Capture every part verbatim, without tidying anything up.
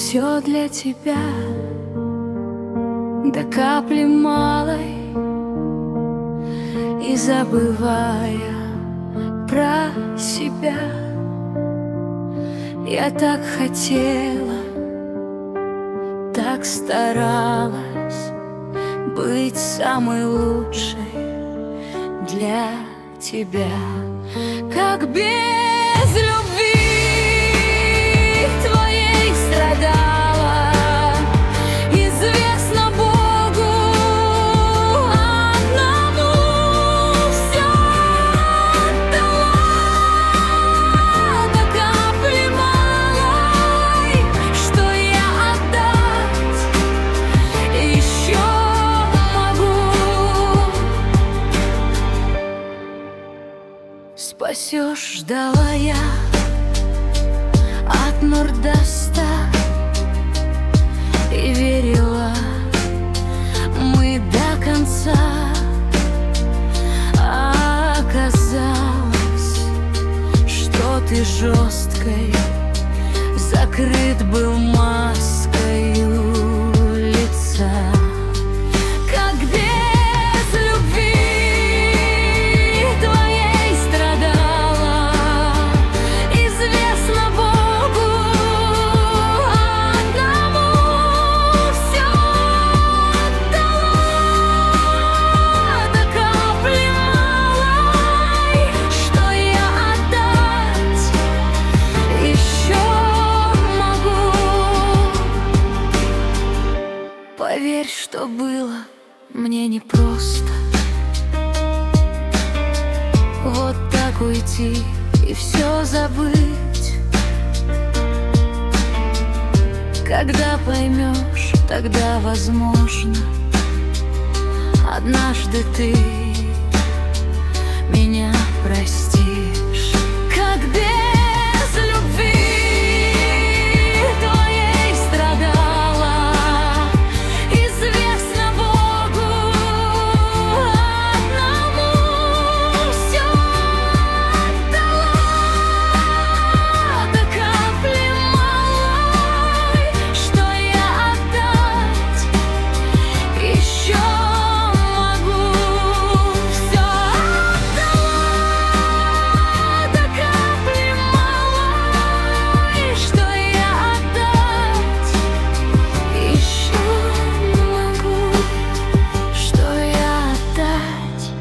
все для тебя, до капли малой, и забывая про себя. Я так хотела, так старалась быть самой лучшей для тебя. Как без любви твоей страдала, известно Богу одному, все отдала до капли малой, что я отдать еще могу. Спасешь, ждала я от мордоста и верила мы до конца. А оказалось, что ты жесткой закрыт был маскою лица. Как без любви твоей страдала, известно Богу одному, все отдала до капли малой, что я отдать еще могу. Поверь, что было мне непросто вот так уйти и все забыть. Когда поймешь, тогда, возможно, однажды ты меня простишь. Как без любви твоей страдала, известно Богу одному, все отдала до капли малой, что я отдать еще могу. Все отдала до капли малой, что я отдать еще могу. Что я отдать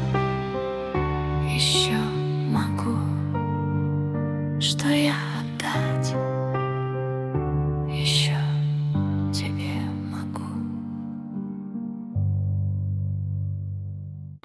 еще могу. Что я отдать